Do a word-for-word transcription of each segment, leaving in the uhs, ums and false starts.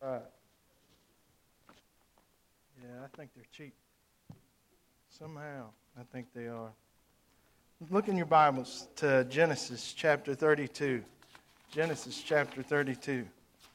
Right. Yeah, I think they're cheap. Somehow, I think they are. Look in your Bibles to Genesis chapter thirty-two. Genesis chapter thirty-two.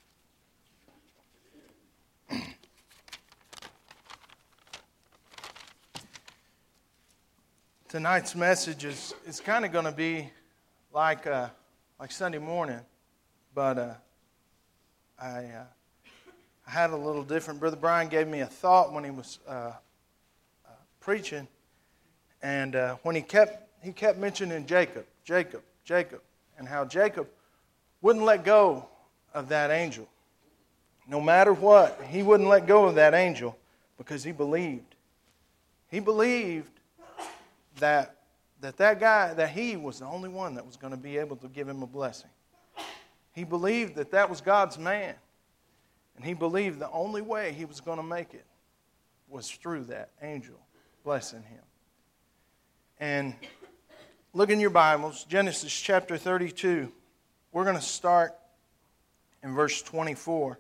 Tonight's message is, is kind of going to be like uh, like Sunday morning, but uh, I, uh, I had a little different. Brother Brian gave me a thought when he was uh, uh, preaching, and uh, when he kept he kept mentioning Jacob, Jacob, Jacob, and how Jacob wouldn't let go of that angel. No matter what, he wouldn't let go of that angel because he believed. He believed that that that guy, that he was the only one that was going to be able to give him a blessing. He believed that that was God's man. And he believed the only way he was going to make it was through that angel blessing him. And look in your Bibles, Genesis chapter thirty-two. We're going to start in verse twenty-four.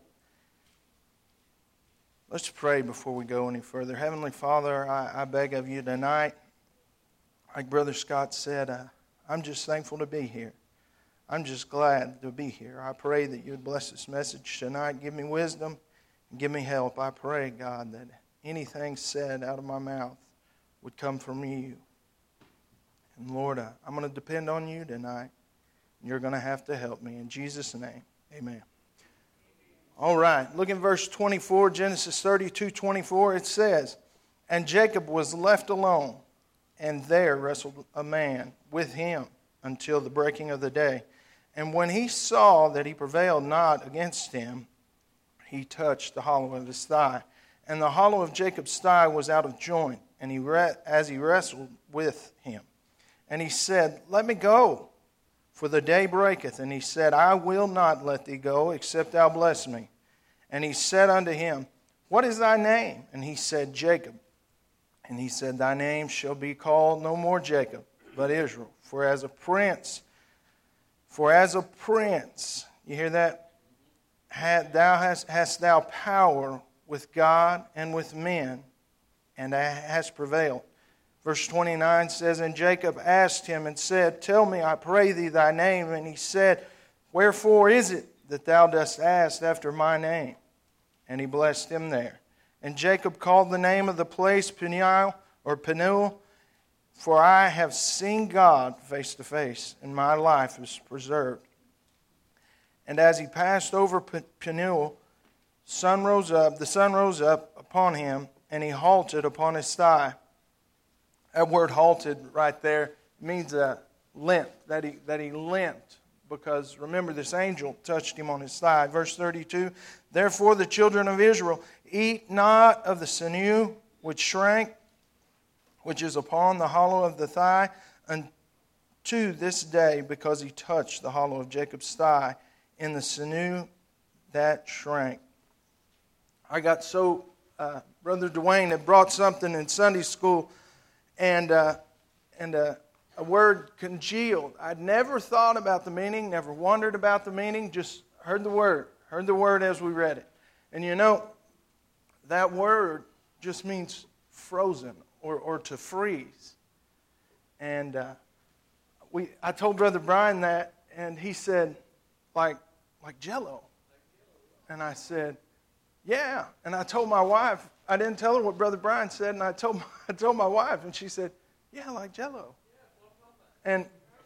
Let's pray before we go any further. Heavenly Father, I, I beg of you tonight, like Brother Scott said, uh, I'm just thankful to be here. I'm just glad to be here. I pray that you would bless this message tonight. Give me wisdom and give me help. I pray, God, that anything said out of my mouth would come from you. And Lord, uh, I'm going to depend on you tonight. You're going to have to help me. In Jesus' name, amen. All right, look in verse twenty-four, Genesis thirty-two twenty-four. It says, "And Jacob was left alone, and there wrestled a man with him until the breaking of the day. And when he saw that he prevailed not against him, he touched the hollow of his thigh. And the hollow of Jacob's thigh was out of joint, and he re- as he wrestled with him. And he said, Let me go, for the day breaketh. And he said, I will not let thee go, except thou bless me. And he said unto him, What is thy name? And he said, Jacob. And he said, Thy name shall be called no more Jacob, but Israel. For as a prince, for as a prince, you hear that? Had, thou hast, hast thou power with God and with men, and hast prevailed. Verse twenty-nine says, And Jacob asked him and said, Tell me, I pray thee, thy name. And he said, Wherefore is it that thou dost ask after my name? And he blessed him there. And Jacob called the name of the place Peniel, or Peniel, for I have seen God face to face, and my life is preserved. And as he passed over Peniel, sun rose up, the sun rose up upon him, and he halted upon his thigh. That word halted right there means a limp, that he, that he limped. Because remember, this angel touched him on his thigh. Verse thirty-two, Therefore the children of Israel eat not of the sinew which shrank, which is upon the hollow of the thigh, unto this day, because he touched the hollow of Jacob's thigh in the sinew that shrank. I got so, uh, Brother Dwayne had brought something in Sunday school, and uh, and uh, a word congealed. I'd never thought about the meaning, never wondered about the meaning, just heard the word, heard the word as we read it. And you know, that word just means frozen or, or to freeze. And uh, we, I told Brother Brian that, and he said, like, like Jell-O. And I said, yeah. And I told my wife, I didn't tell her what Brother Brian said, and I told, I told my wife, and she said, yeah, like Jell-O. And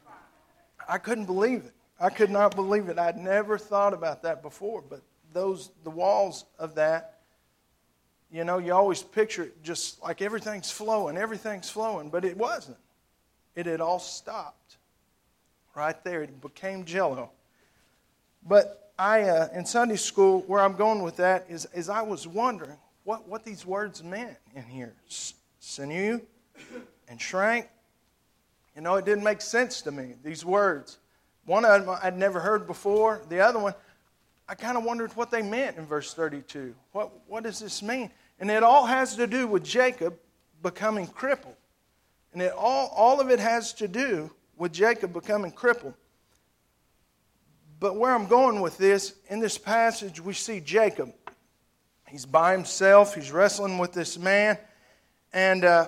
I couldn't believe it. I could not believe it. I'd never thought about that before, but those, the walls of that, you know, you always picture it just like everything's flowing, everything's flowing, but it wasn't. It had all stopped right there. It became Jell-O. But I, uh, in Sunday school, where I'm going with that is, is I was wondering what, what these words meant in here. Sinew and shrank. You know, it didn't make sense to me, these words. One of them I'd never heard before. The other one, I kind of wondered what they meant in verse thirty-two. What, what does this mean? And it all has to do with Jacob becoming crippled. And it all, all of it has to do with Jacob becoming crippled. But where I'm going with this, in this passage we see Jacob. He's by himself. He's wrestling with this man. And uh,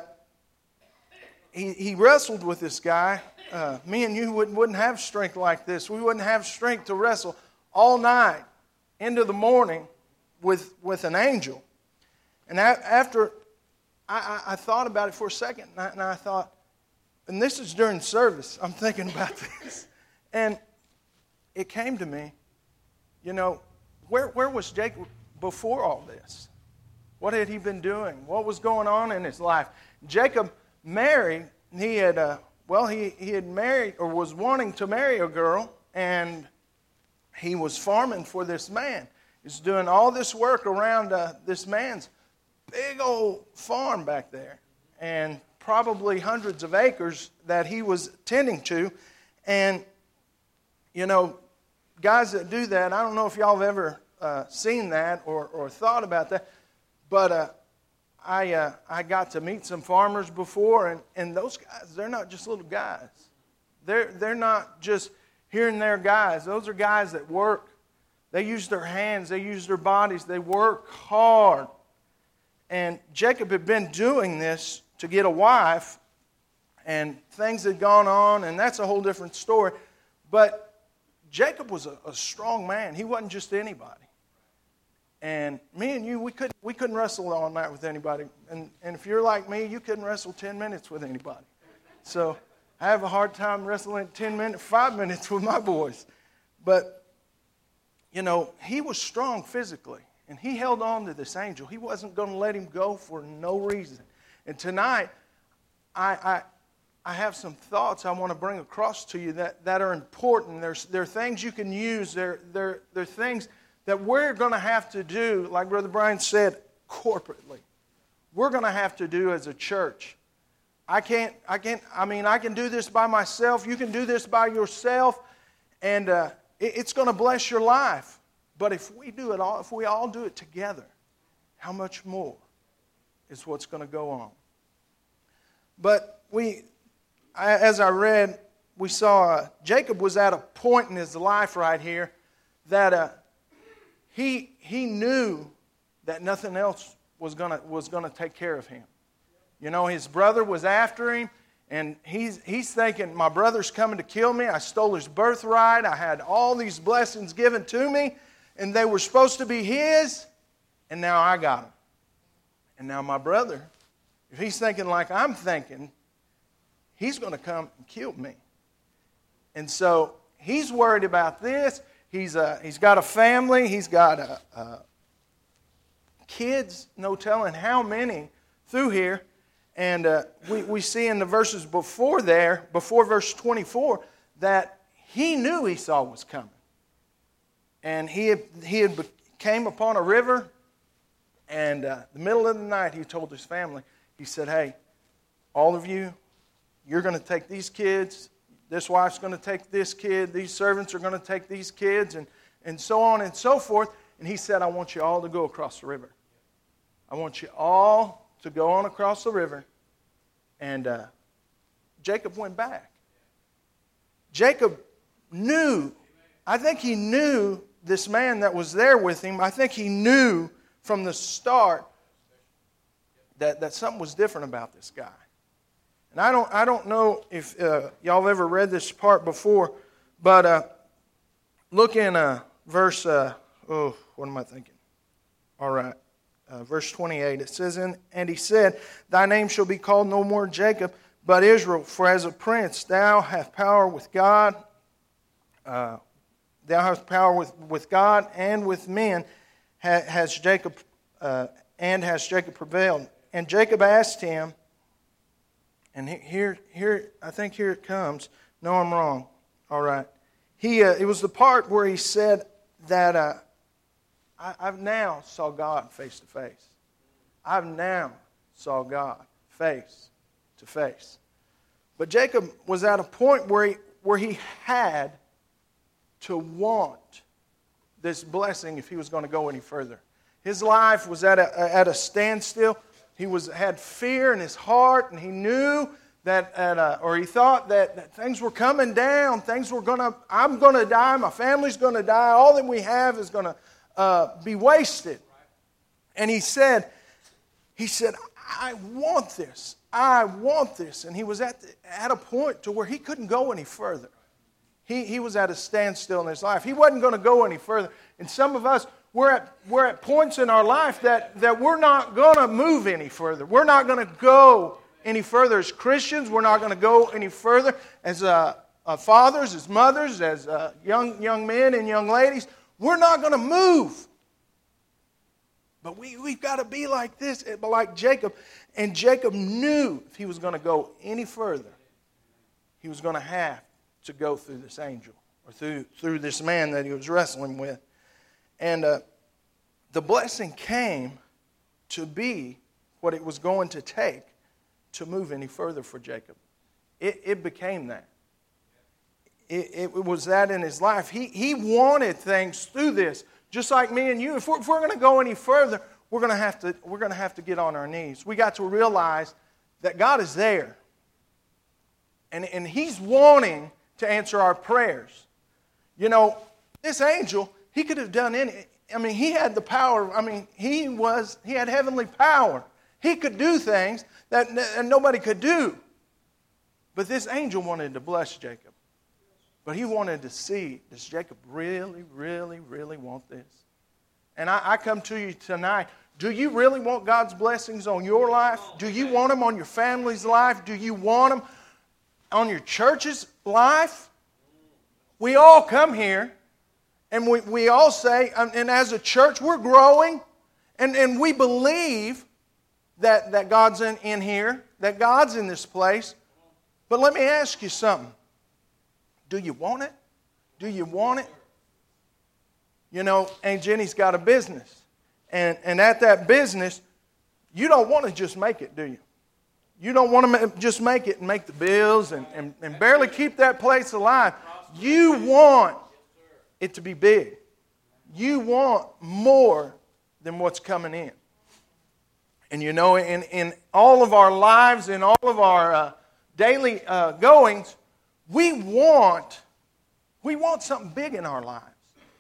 he, he wrestled with this guy. Uh, me and you wouldn't, wouldn't have strength like this. We wouldn't have strength to wrestle all night into the morning with, with an angel. And after I, I, I thought about it for a second, and I, and I thought, and this is during service, I'm thinking about this. And it came to me, you know, where, where was Jacob before all this? What had he been doing? What was going on in his life? Jacob married, he had, uh, well, he, he had married or was wanting to marry a girl, and he was farming for this man. He was doing all this work around uh, this man's big old farm back there, and probably hundreds of acres that he was tending to. And, you know, guys that do that, I don't know if y'all have ever uh, seen that or, or thought about that, but uh, I uh, I got to meet some farmers before, and, and those guys, they're not just little guys. They're, they're not just here and there guys. Those are guys that work. They use their hands. They use their bodies. They work hard. And Jacob had been doing this to get a wife, and things had gone on, and that's a whole different story. But Jacob was a, a strong man. He wasn't just anybody. And me and you, we couldn't we couldn't wrestle all night with anybody. And and if you're like me, you couldn't wrestle ten minutes with anybody. So I have a hard time wrestling ten minutes, five minutes with my boys. But you know, he was strong physically. And he held on to this angel. He wasn't going to let him go for no reason. And tonight, I, I, I have some thoughts I want to bring across to you that, that are important. There's, there are things you can use. There, there, there are things that we're going to have to do, like Brother Brian said, corporately. We're going to have to do as a church. I can't, I can't, I mean, I can do this by myself. You can do this by yourself. And uh, it, it's going to bless your life. But if we do it all, if we all do it together, how much more is what's going to go on? But we, as I read, we saw uh, Jacob was at a point in his life right here that uh, he he knew that nothing else was gonna was gonna take care of him. You know, his brother was after him, and he's he's thinking, my brother's coming to kill me. I stole his birthright. I had all these blessings given to me. And they were supposed to be his, and now I got them. And now my brother, if he's thinking like I'm thinking, he's going to come and kill me. And so he's worried about this. He's uh, he's got a family. He's got a, a kids, no telling how many through here. And uh, we, we see in the verses before there, before verse twenty-four, that he knew Esau was coming. And he had, he had came upon a river, and uh, the middle of the night he told his family, he said, hey, all of you, you're going to take these kids, this wife's going to take this kid, these servants are going to take these kids, and, and so on and so forth. And he said, I want you all to go across the river. I want you all to go on across the river. And uh, Jacob went back. Jacob knew, I think he knew this man that was there with him, I think he knew from the start that, that something was different about this guy. And I don't I don't know if uh, y'all have ever read this part before, but uh, look in uh, verse, uh, oh, what am I thinking? All right, uh, verse twenty-eight. It says, in, and he said, thy name shall be called no more Jacob, but Israel, for as a prince thou hast power with God, uh, Thou hast power with, with God and with men, ha, has Jacob uh, and has Jacob prevailed. And Jacob asked him, and here, here, I think here it comes. No, I'm wrong. All right. He, uh, it was the part where he said that uh, I, I've now saw God face to face. I've now saw God face to face. But Jacob was at a point where he where he had to want this blessing if he was going to go any further. His life was at a, at a standstill. He was had fear in his heart, and he knew that, at a, or he thought that, that things were coming down. Things were going to, I'm going to die. My family's going to die. All that we have is going to uh, be wasted. And he said, he said, I want this. I want this. And he was at, the, at a point to where he couldn't go any further. He, he was at a standstill in his life. He wasn't going to go any further. And some of us, we're at, we're at points in our life that, that we're not going to move any further. We're not going to go any further as Christians. We're not going to go any further as uh, uh, fathers, as mothers, as uh, young, young men and young ladies. We're not going to move. But we, we've got to be like this, like Jacob. And Jacob knew if he was going to go any further, he was going to have to go through this angel or through, through this man that he was wrestling with. And uh, the blessing came to be what it was going to take to move any further for Jacob. It, it became that. It, it was that in his life. He, he wanted things through this, just like me and you. If we're, if we're going to go any further, we're going to have to we're going to have to get on our knees. We got to realize that God is there, and and He's wanting to answer our prayers. You know, this angel, he could have done any. I mean, he had the power. I mean, he was he had heavenly power. He could do things that, that nobody could do. But this angel wanted to bless Jacob. But he wanted to see, does Jacob really, really, really want this? And I, I come to you tonight. Do you really want God's blessings on your life? Do you want them on your family's life? Do you want them on your church's life? We all come here, and we, we all say, and as a church, we're growing, and, and we believe that, that God's in, in here, that God's in this place. But let me ask you something. Do you want it? Do you want it? You know, Aunt Jenny's got a business. And, and at that business, you don't want to just make it, do you? You don't want to just make it and make the bills and, and, and barely keep that place alive. You want it to be big. You want more than what's coming in. And you know, in, in all of our lives, in all of our uh, daily uh, goings, we want, we want something big in our lives.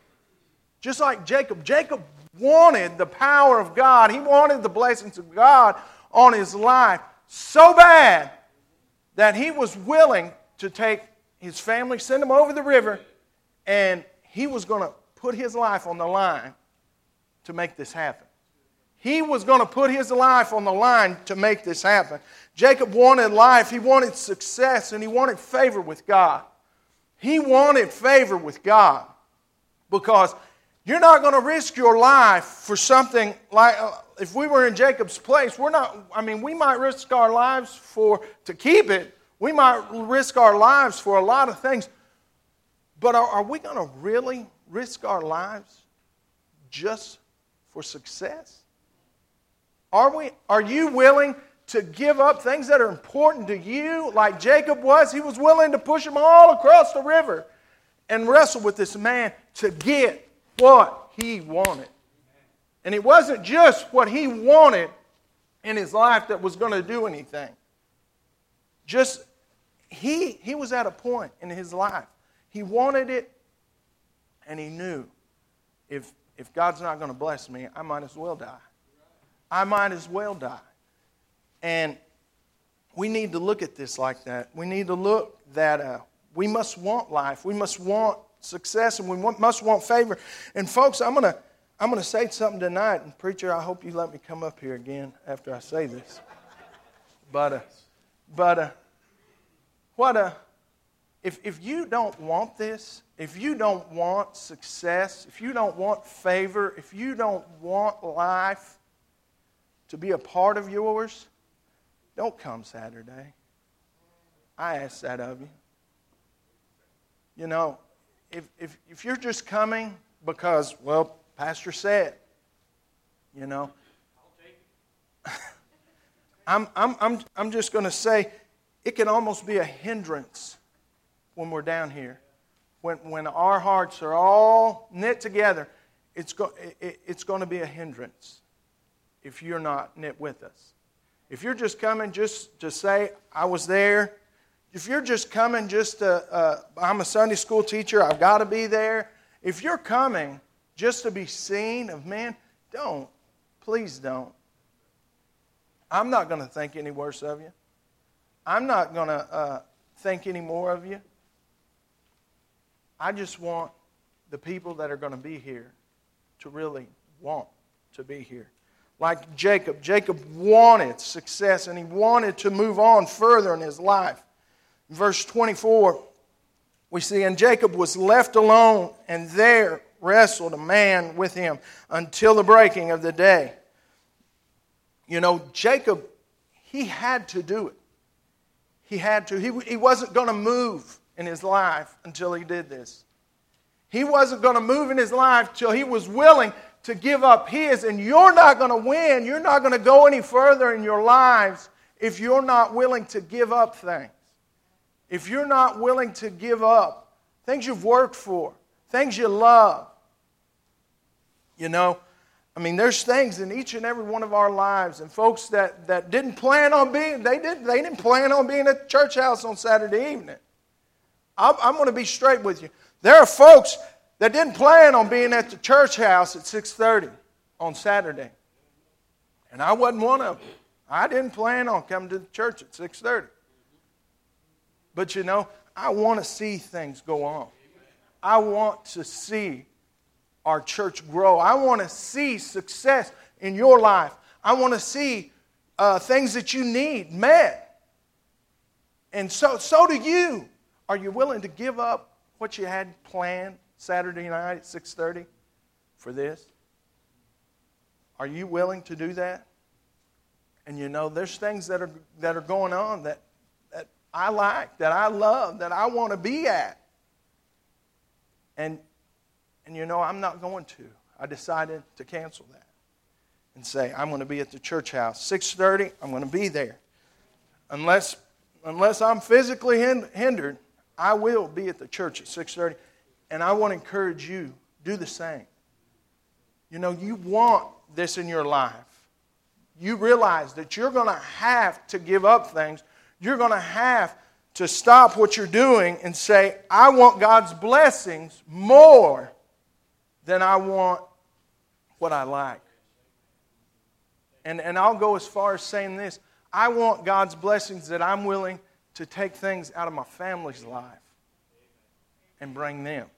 Just like Jacob. Jacob wanted the power of God. He wanted the blessings of God on his life so bad that he was willing to take his family, send them over the river, and he was going to put his life on the line to make this happen. He was going to put his life on the line to make this happen. Jacob wanted life, he wanted success, and he wanted favor with God. He wanted favor with God because you're not going to risk your life for something like, uh, if we were in Jacob's place, we're not, I mean, we might risk our lives for, to keep it. We might risk our lives for a lot of things. But are, are we going to really risk our lives just for success? Are we? Are you willing to give up things that are important to you like Jacob was? He was willing to push them all across the river and wrestle with this man to get what he wanted. And it wasn't just what he wanted in his life that was going to do anything. Just, he, he was at a point in his life. He wanted it, and he knew, if, if God's not going to bless me, I might as well die. I might as well die. And we need to look at this like that. We need to look that uh, we must want life. We must want success, and we want, must want favor. And folks, I'm going to I'm going to say something tonight. And preacher, I hope you let me come up here again after I say this. But, uh, but uh, what uh, if if you don't want this, if you don't want success, if you don't want favor, if you don't want life to be a part of yours, don't come Saturday. I ask that of you. You know, if if if you're just coming because, well, Pastor said, you know, I'm I'm I'm I'm just going to say it can almost be a hindrance when we're down here. When when our hearts are all knit together, it's go, it, it's going to be a hindrance if you're not knit with us. If you're just coming just to say, I was there. If you're just coming just to, uh, I'm a Sunday school teacher, I've got to be there. If you're coming just to be seen of men, don't. Please don't. I'm not going to think any worse of you. I'm not going to uh, think any more of you. I just want the people that are going to be here to really want to be here. Like Jacob. Jacob wanted success and he wanted to move on further in his life. In verse twenty-four, we see, and Jacob was left alone, and there wrestled a man with him until the breaking of the day. You know, Jacob, he had to do it. He had to. He, he wasn't going to move in his life until he did this. He wasn't going to move in his life till he was willing to give up his. And you're not going to win. You're not going to go any further in your lives if you're not willing to give up things. If you're not willing to give up things you've worked for, things you love. You know, I mean, there's things in each and every one of our lives, and folks that, that didn't plan on being, they didn't, they didn't plan on being at the church house on Saturday evening. I'm, I'm going to be straight with you. There are folks that didn't plan on being at the church house at six thirty on Saturday. And I wasn't one of them. I didn't plan on coming to the church at six thirty. But you know, I want to see things go on. I want to see our church grow. I want to see success in your life. I want to see uh, things that you need met. And so, so do you. Are you willing to give up what you had planned Saturday night at six thirty for this? Are you willing to do that? And you know, there's things that are that are going on that, that I like, that I love, that I want to be at. And and you know, I'm not going to. I decided to cancel that and say, I'm going to be at the church house. six thirty, I'm going to be there. Unless, unless I'm physically hindered, I will be at the church at six thirty. And I want to encourage you, do the same. You know, you want this in your life. You realize that you're going to have to give up things. You're going to have to stop what you're doing and say, I want God's blessings more than I want what I like. And, and I'll go as far as saying this. I want God's blessings that I'm willing to take things out of my family's life and bring them.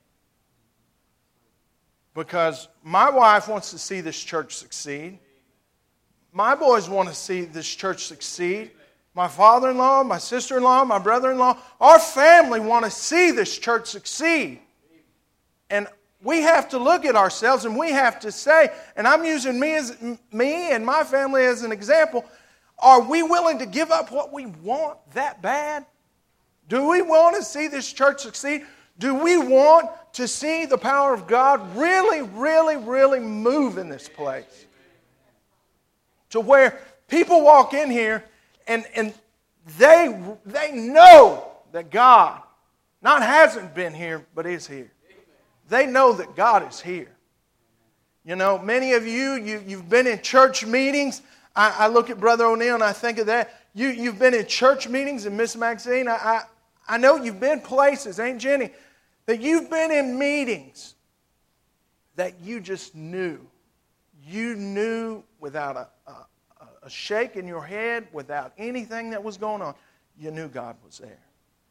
Because my wife wants to see this church succeed. My boys want to see this church succeed. My father-in-law, my sister-in-law, my brother-in-law, our family want to see this church succeed. And we have to look at ourselves and we have to say, and I'm using me as me and my family as an example, are we willing to give up what we want that bad? Do we want to see this church succeed? Do we want to see the power of God really, really, really move in this place? To where people walk in here and, and they, they know that God not hasn't been here, but is here. They know that God is here. You know, many of you, you you've been in church meetings. I, I look at Brother O'Neill and I think of that. You, you've been in church meetings, and Miss Maxine, I, I, I know you've been places, Aunt Jenny, that you've been in meetings that you just knew. You knew without a, a, a shake in your head, without anything that was going on, you knew God was there.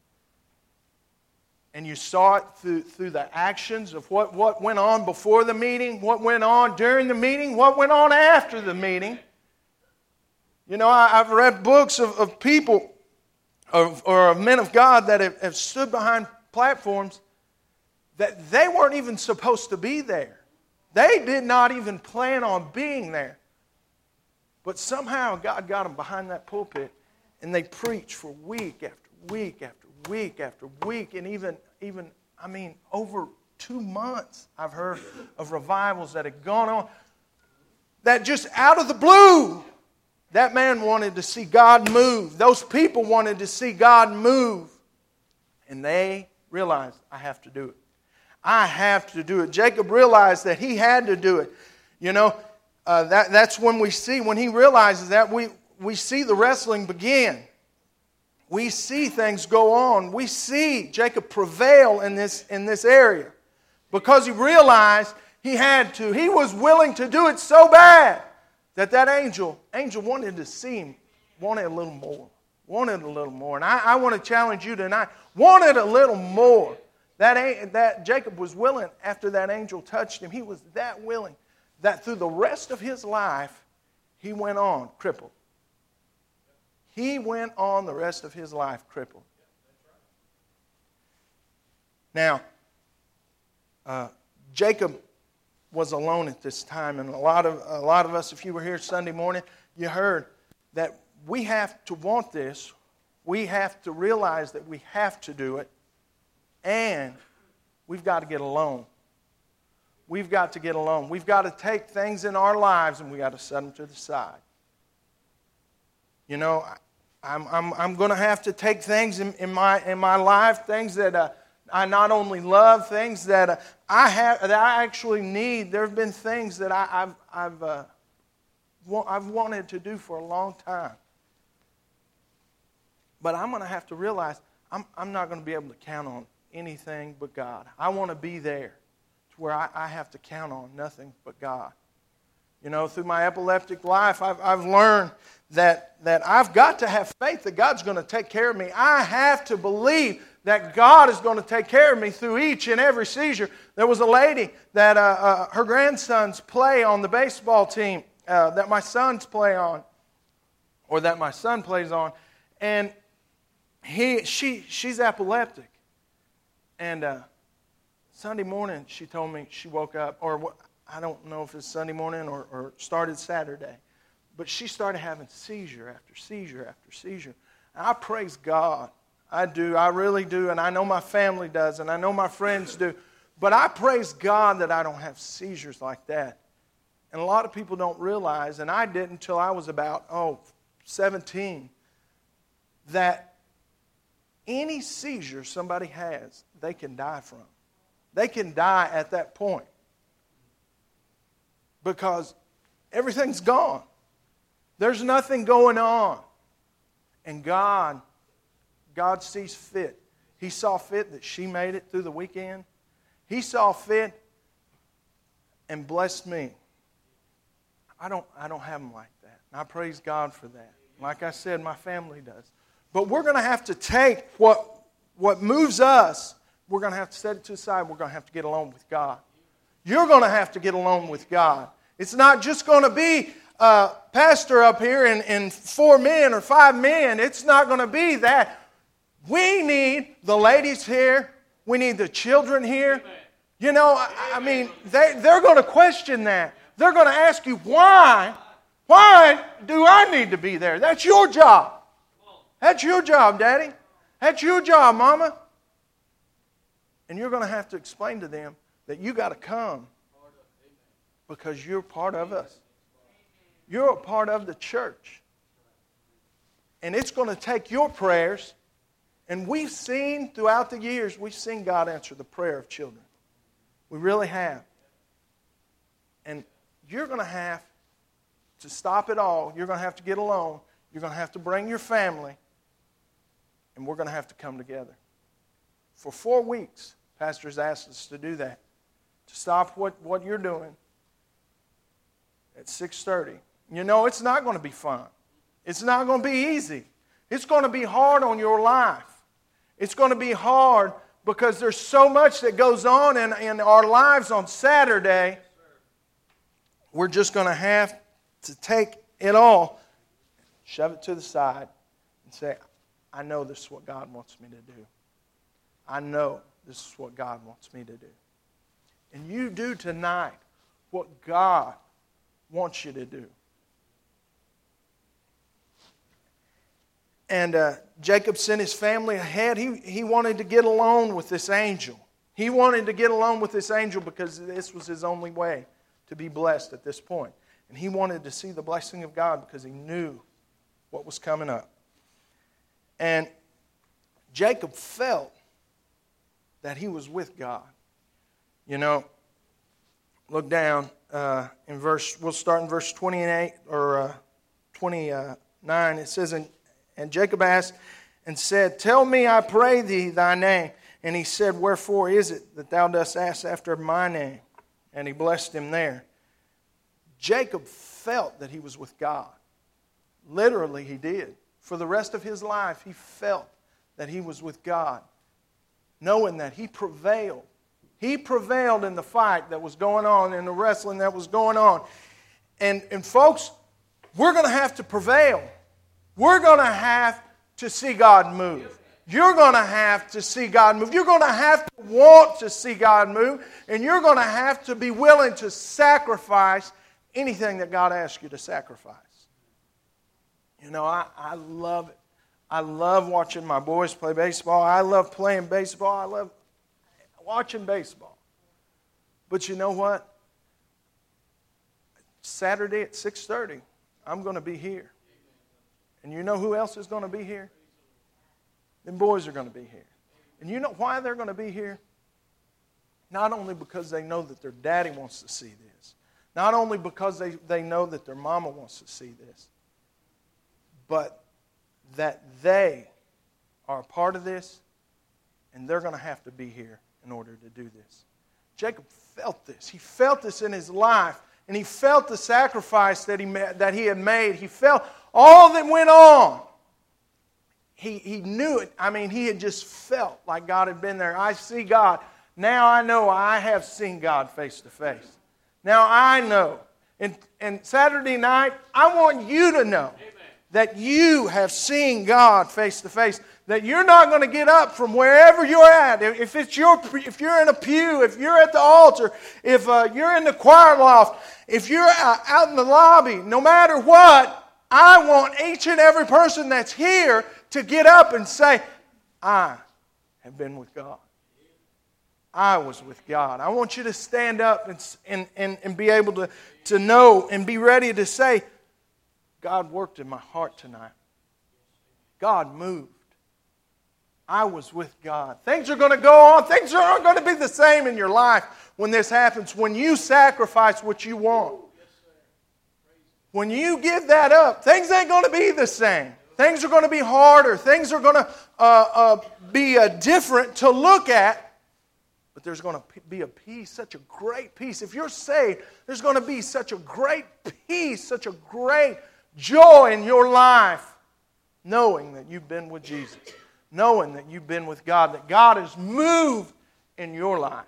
And you saw it through, through the actions of what, what went on before the meeting, what went on during the meeting, what went on after the meeting. You know, I, I've read books of, of people of, or of men of God that have, have stood behind platforms that they weren't even supposed to be there. They did not even plan on being there. But somehow God got them behind that pulpit and they preached for week after week after week after week, and even, even, I mean, over two months I've heard of revivals that had gone on that just out of the blue, that man wanted to see God move. Those people wanted to see God move. And they realized, I have to do it. I have to do it. Jacob realized that he had to do it. You know, uh, that, that's when we see, when he realizes that, we, we see the wrestling begin. We see things go on. We see Jacob prevail in this, in this area because he realized he had to. He was willing to do it so bad that that angel, angel wanted to see him, wanted a little more, wanted a little more. And I, I want to challenge you tonight, wanted a little more. That, that Jacob was willing, after that angel touched him, he was that willing that through the rest of his life, he went on crippled. He went on the rest of his life crippled. Now, uh, Jacob was alone at this time, and a lot of a lot of us, if you were here Sunday morning, you heard that we have to want this. We have to realize that we have to do it, and we've got to get alone. We've got to get alone. We've got to take things in our lives and we've got to set them to the side. You know, I'm I'm I'm going to have to take things in, in my in my life, things that uh, I not only love, things that uh, I have that I actually need. There have been things that I, I've I've uh, wa- I've wanted to do for a long time, but I'm going to have to realize I'm I'm not going to be able to count on anything but God. I want to be there where I, I have to count on nothing but God. You know, through my epileptic life, I've, I've learned that, that I've got to have faith that God's going to take care of me. I have to believe that God is going to take care of me through each and every seizure. There was a lady that uh, uh, her grandsons play on the baseball team uh, that my sons play on, or that my son plays on, and he she she's epileptic, and uh, Sunday morning, she told me she woke up, or I don't know if it's Sunday morning or, or started Saturday, but she started having seizure after seizure after seizure. And I praise God. I do. I really do. And I know my family does, and I know my friends do. But I praise God that I don't have seizures like that. And a lot of people don't realize, and I didn't until I was about, oh, seventeen, that any seizure somebody has, they can die from. They can die at that point because everything's gone. There's nothing going on. And God, God sees fit. He saw fit that she made it through the weekend. He saw fit and blessed me. I don't, I don't have them like that. And I praise God for that. Like I said, my family does. But we're going to have to take what, what moves us. We're going to have to set it to the side. We're going to have to get alone with God. You're going to have to get alone with God. It's not just going to be a pastor up here and, and four men or five men. It's not going to be that. We need the ladies here. We need the children here. You know, I, I mean, they, they're going to question that. They're going to ask you, why? Why do I need to be there? That's your job. That's your job, Daddy. That's your job, Mama. And you're going to have to explain to them that you got to come because you're part of us. You're a part of the church. And it's going to take your prayers. And we've seen throughout the years, we've seen God answer the prayer of children. We really have. And you're going to have to stop it all. You're going to have to get alone. You're going to have to bring your family. And we're going to have to come together. For four weeks, Pastor's asked us to do that. To stop what, what you're doing at six thirty. You know, it's not going to be fun. It's not going to be easy. It's going to be hard on your life. It's going to be hard because there's so much that goes on in, in our lives on Saturday. We're just going to have to take it all, shove it to the side, and say, I know this is what God wants me to do. I know this is what God wants me to do. And you do tonight what God wants you to do. And uh, Jacob sent his family ahead. He, he wanted to get alone with this angel. He wanted to get alone with this angel because this was his only way to be blessed at this point. And he wanted to see the blessing of God because he knew what was coming up. And Jacob felt that he was with God. You know, look down uh, in verse, we'll start in verse twenty-eight or uh, twenty-nine. It says, and, and Jacob asked and said, tell me, I pray thee, thy name. And he said, wherefore is it that thou dost ask after my name? And he blessed him there. Jacob felt felt that he was with God. Literally, he did. For the rest of his life, he felt that he was with God, knowing that he prevailed. He prevailed in the fight that was going on, in the wrestling that was going on. And, and folks, we're going to have to prevail. We're going to have to see God move. You're going to have to see God move. You're going to have to want to see God move. And you're going to have to be willing to sacrifice anything that God asks you to sacrifice. You know, I, I love it. I love watching my boys play baseball. I love playing baseball. I love watching baseball. But you know what? Saturday at six thirty, I'm going to be here. And you know who else is going to be here? Them boys are going to be here. And you know why they're going to be here? Not only because they know that their daddy wants to see this. Not only because they, they know that their mama wants to see this. But that they are a part of this, and they're going to have to be here in order to do this. Jacob felt this. He felt this in his life, and he felt the sacrifice that he that he had made. He felt all that went on. He, he knew it. I mean, he had just felt like God had been there. I see God. Now I know I have seen God face to face. Now I know. And, and Saturday night, I want you to know that you have seen God face to face. That you're not going to get up from wherever you're at. If it's your, if you're in a pew, if you're at the altar, if uh, you're in the choir loft, if you're out in the lobby, no matter what, I want each and every person that's here to get up and say, I have been with God. I was with God. I want you to stand up and, and, and, and be able to, to know and be ready to say, God worked in my heart tonight. God moved. I was with God. Things are going to go on. Things aren't going to be the same in your life when this happens. When you sacrifice what you want. When you give that up, things ain't going to be the same. Things are going to be harder. Things are going to uh, uh, be uh, different to look at. But there's going to be a peace, such a great peace. If you're saved, there's going to be such a great peace, such a great joy in your life, knowing that you've been with Jesus, knowing that you've been with God, that God has moved in your life.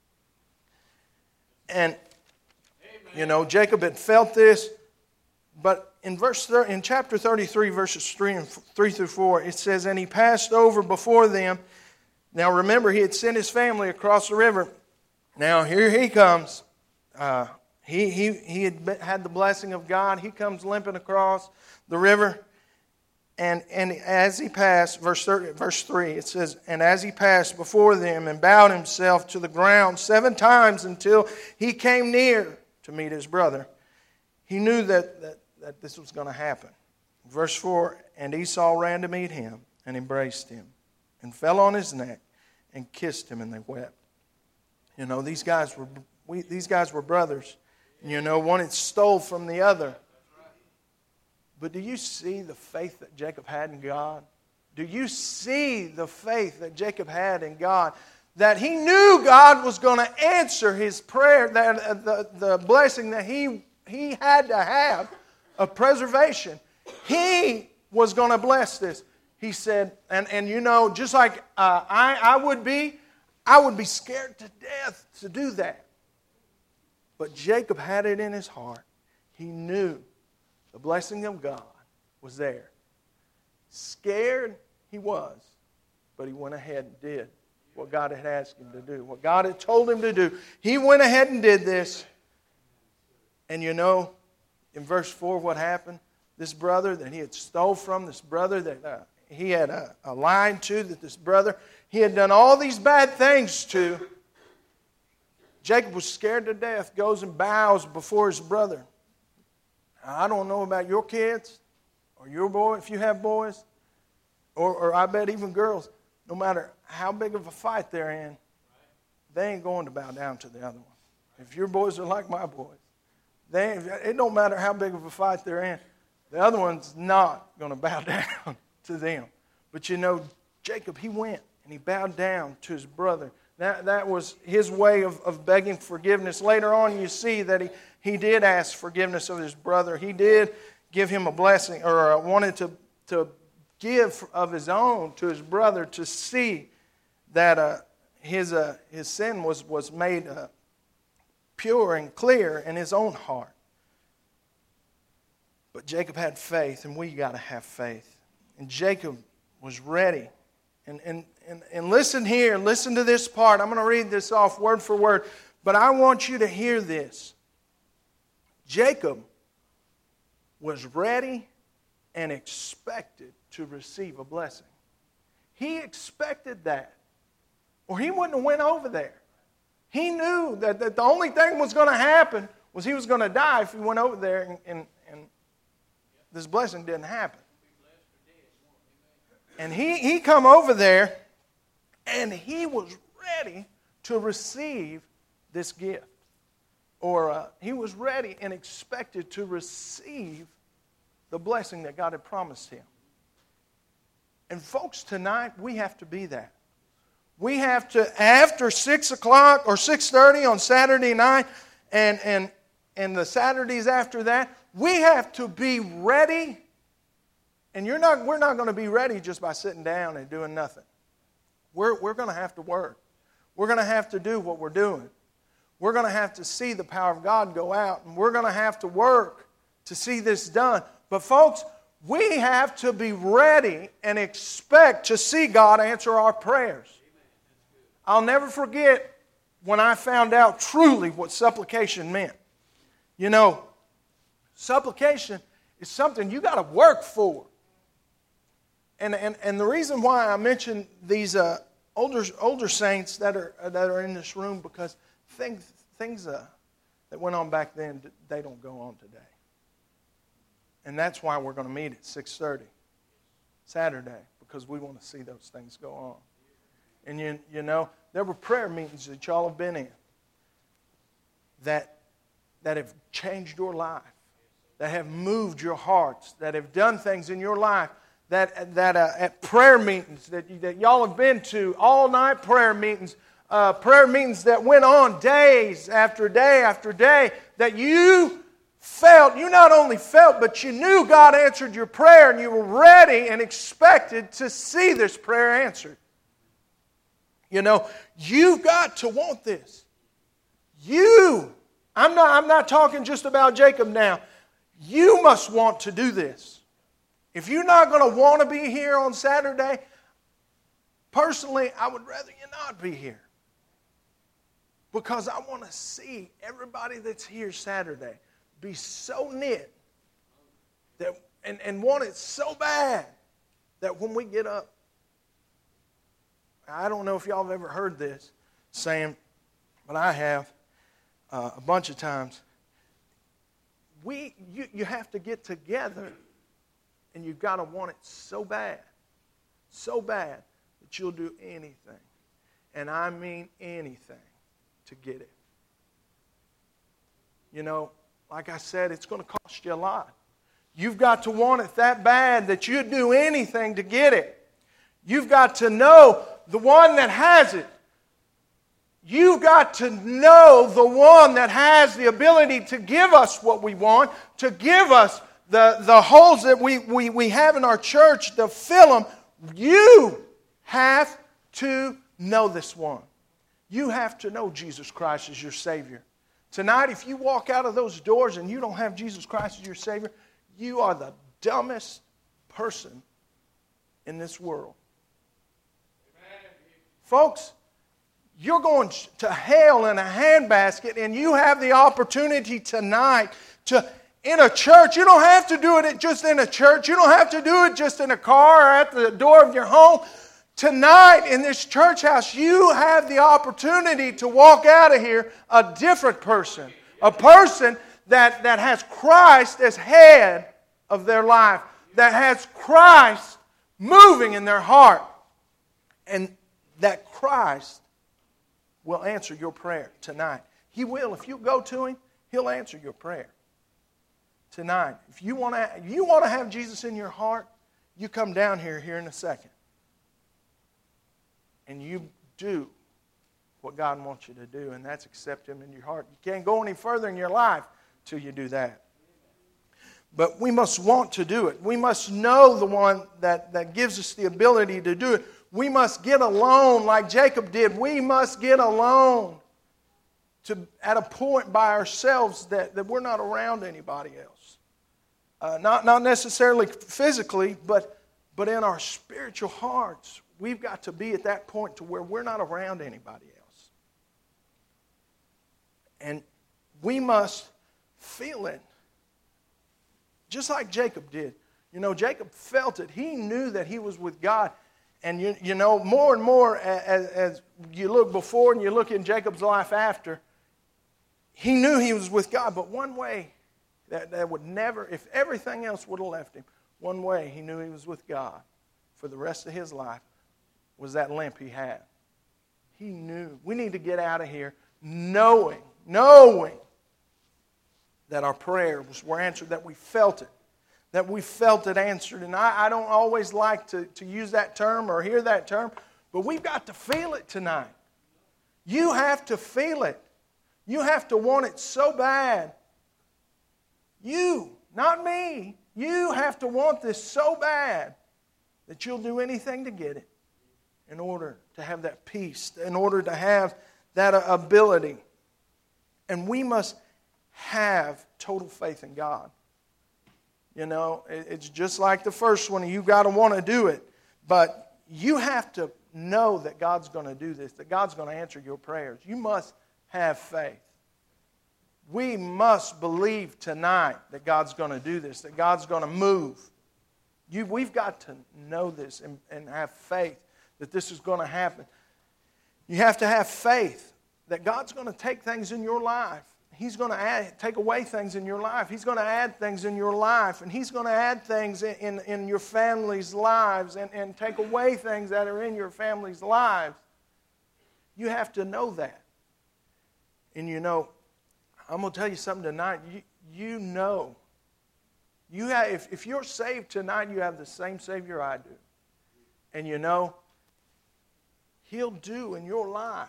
And, you know, Jacob had felt this, but in verse in chapter thirty-three, verses three and three through four, it says, "And he passed over before them." Now remember, he had sent his family across the river. Now here he comes. Uh, he he he had had the blessing of God. He comes limping across the river, and and as he passed, verse thirty, verse three, it says, "And as he passed before them and bowed himself to the ground seven times until he came near to meet his brother, he knew that that, that this was going to happen." Verse four, "And Esau ran to meet him and embraced him, and fell on his neck and kissed him, and they wept." You know, these guys were we, these guys were brothers. You know, one had stole from the other. But do you see the faith that Jacob had in God? Do you see the faith that Jacob had in God? That he knew God was going to answer his prayer, that uh, the, the blessing that he, he had to have of preservation. He was going to bless this. He said, and, and you know, just like uh, I, I would be, I would be scared to death to do that. But Jacob had it in his heart. He knew the blessing of God was there. Scared he was, but he went ahead and did what God had asked him to do, what God had told him to do. He went ahead and did this. And you know, in verse four, what happened? This brother that he had stole from, this brother that uh, he had uh, lied to, that this brother he had done all these bad things to. Jacob was scared to death, goes and bows before his brother. Now, I don't know about your kids or your boy, if you have boys, or, or I bet even girls, no matter how big of a fight they're in, they ain't going to bow down to the other one. If your boys are like my boys, they ain't, it don't matter how big of a fight they're in, the other one's not going to bow down to them. But you know, Jacob, he went and he bowed down to his brother. That, that was his way of, of begging forgiveness. Later on, you see that he, he did ask forgiveness of his brother. He did give him a blessing, or wanted to, to give of his own to his brother to see that uh, his, uh, his sin was, was made uh, pure and clear in his own heart. But Jacob had faith, and we got to have faith. And Jacob was ready. And, and, and, and listen here, listen to this part. I'm going to read this off word for word, but I want you to hear this. Jacob was ready and expected to receive a blessing. He expected that, or he wouldn't have went over there. He knew that, that the only thing was going to happen was he was going to die if he went over there and, and, and this blessing didn't happen. And he, he come over there, and he was ready to receive this gift. Or uh, he was ready and expected to receive the blessing that God had promised him. And folks, tonight we have to be that. We have to, after six o'clock or six thirty on Saturday night, and, and, and the Saturdays after that, we have to be ready. And you're not, we're not going to be ready just by sitting down and doing nothing. We're, we're going to have to work. We're going to have to do what we're doing. We're going to have to see the power of God go out. And we're going to have to work to see this done. But folks, we have to be ready and expect to see God answer our prayers. I'll never forget when I found out truly what supplication meant. You know, supplication is something you got to work for. And, and, and the reason why I mention these uh, older older saints that are that are in this room, because things things uh, that went on back then, they don't go on today. And that's why we're going to meet at six thirty Saturday, because we want to see those things go on. And you you know, there were prayer meetings that y'all have been in that that have changed your life, that have moved your hearts, that have done things in your life. That, that uh, at prayer meetings that, that y'all have been to, all-night prayer meetings, uh, prayer meetings that went on days after day after day, that you felt, you not only felt, but you knew God answered your prayer, and you were ready and expected to see this prayer answered. You know, you've got to want this. You, I'm not, I'm not talking just about Jacob now. You must want to do this. If you're not going to want to be here on Saturday, personally, I would rather you not be here. Because I want to see everybody that's here Saturday be so knit that, and, and want it so bad that when we get up, I don't know if y'all have ever heard this saying, but I have uh, a bunch of times. We, you, you have to get together. And you've got to want it so bad, so bad, that you'll do anything. And I mean anything to get it. You know, like I said, it's going to cost you a lot. You've got to want it that bad that you'd do anything to get it. You've got to know the one that has it. You've got to know the one that has the ability to give us what we want, to give us The, the holes that we, we, we have in our church, to fill them. You have to know this one. You have to know Jesus Christ as your Savior. Tonight, if you walk out of those doors and you don't have Jesus Christ as your Savior, you are the dumbest person in this world. Amen. Folks, you're going to hell in a handbasket, and you have the opportunity tonight to... In a church, you don't have to do it just in a church. You don't have to do it just in a car or at the door of your home. Tonight, in this church house, you have the opportunity to walk out of here a different person. A person that, that has Christ as head of their life. That has Christ moving in their heart. And that Christ will answer your prayer tonight. He will. If you go to Him, He'll answer your prayer. Tonight, if you want to, if you want to have Jesus in your heart, you come down here here in a second. And you do what God wants you to do, and that's accept Him in your heart. You can't go any further in your life till you do that. But we must want to do it. We must know the one that, that gives us the ability to do it. We must get alone like Jacob did. We must get alone to at a point by ourselves that, that we're not around anybody else. Uh, not, not necessarily physically, but, but in our spiritual hearts. We've got to be at that point to where we're not around anybody else. And we must feel it. Just like Jacob did. You know, Jacob felt it. He knew that he was with God. And, you, you know, more and more as, as you look before and you look in Jacob's life after, he knew he was with God. But one way that, that would never, if everything else would have left him, one way he knew he was with God for the rest of his life was that limp he had. He knew. We need to get out of here knowing, knowing that our prayers were answered, that we felt it, that we felt it answered. And I, I don't always like to, to use that term or hear that term, but we've got to feel it tonight. You have to feel it. You have to want it so bad. You, not me, you have to want this so bad that you'll do anything to get it in order to have that peace, in order to have that ability. And we must have total faith in God. You know, it's just like the first one. You've got to want to do it. But you have to know that God's going to do this, that God's going to answer your prayers. You must have faith. We must believe tonight that God's going to do this, that God's going to move. You, we've got to know this and, and have faith that this is going to happen. You have to have faith that God's going to take things in your life. He's going to add, take away things in your life. He's going to add things in your life. And He's going to add things in, in, in your family's lives and, and take away things that are in your family's lives. You have to know that. And you know, I'm going to tell you something tonight. You, you know. You have, if, if you're saved tonight, you have the same Savior I do. And you know, He'll do in your life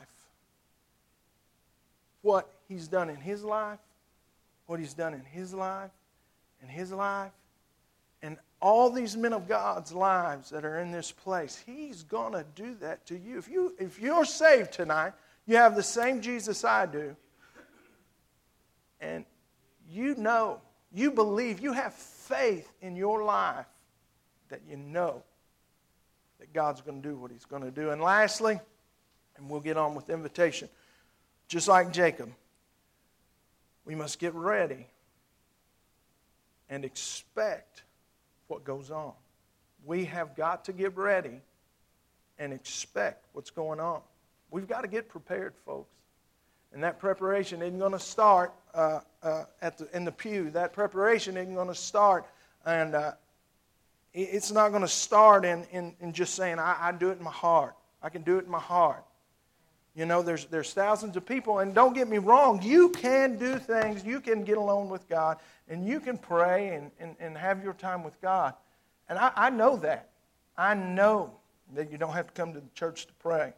what He's done in His life, what He's done in His life, and His life, and all these men of God's lives that are in this place. He's going to do that to you. If you, if you're saved tonight, you have the same Jesus I do, and you know, you believe, you have faith in your life that you know that God's going to do what He's going to do. And lastly, and we'll get on with the invitation, just like Jacob, we must get ready and expect what goes on. We have got to get ready and expect what's going on. We've got to get prepared, folks. And that preparation isn't going to start uh, uh, at the, in the pew. That preparation isn't going to start, and uh, it's not going to start in, in, in just saying, I, I do it in my heart. I can do it in my heart. You know, there's there's thousands of people, and don't get me wrong, you can do things, you can get alone with God, and you can pray and, and, and have your time with God. And I, I know that. I know that you don't have to come to the church to pray.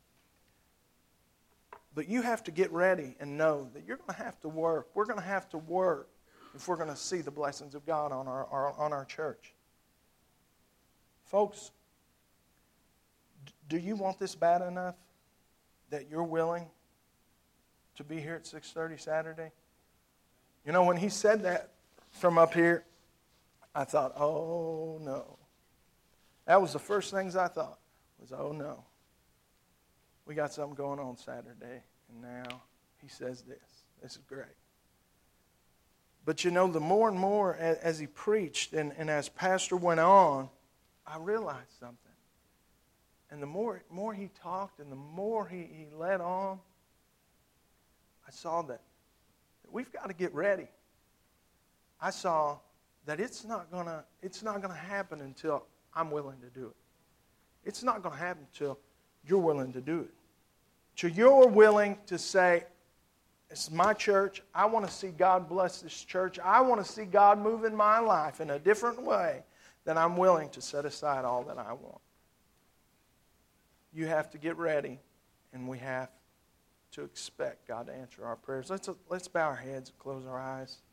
But you have to get ready and know that you're going to have to work. We're going to have to work if we're going to see the blessings of God on our, our on our church. Folks, do you want this bad enough that you're willing to be here at six thirty Saturday? You know, when he said that from up here, I thought, oh, no. That was the first things I thought, was, oh, no. We got something going on Saturday, and now he says this. This is great. But, you know, the more and more as, as he preached and, and as Pastor went on, I realized something. And the more, more he talked and the more he, he led on, I saw that, that we've got to get ready. I saw that it's not gonna it's not gonna happen until I'm willing to do it. It's not gonna happen until you're willing to do it. So you're willing to say, it's my church. I want to see God bless this church. I want to see God move in my life in a different way. Then I'm willing to set aside all that I want. You have to get ready, and we have to expect God to answer our prayers. Let's, let's bow our heads and close our eyes.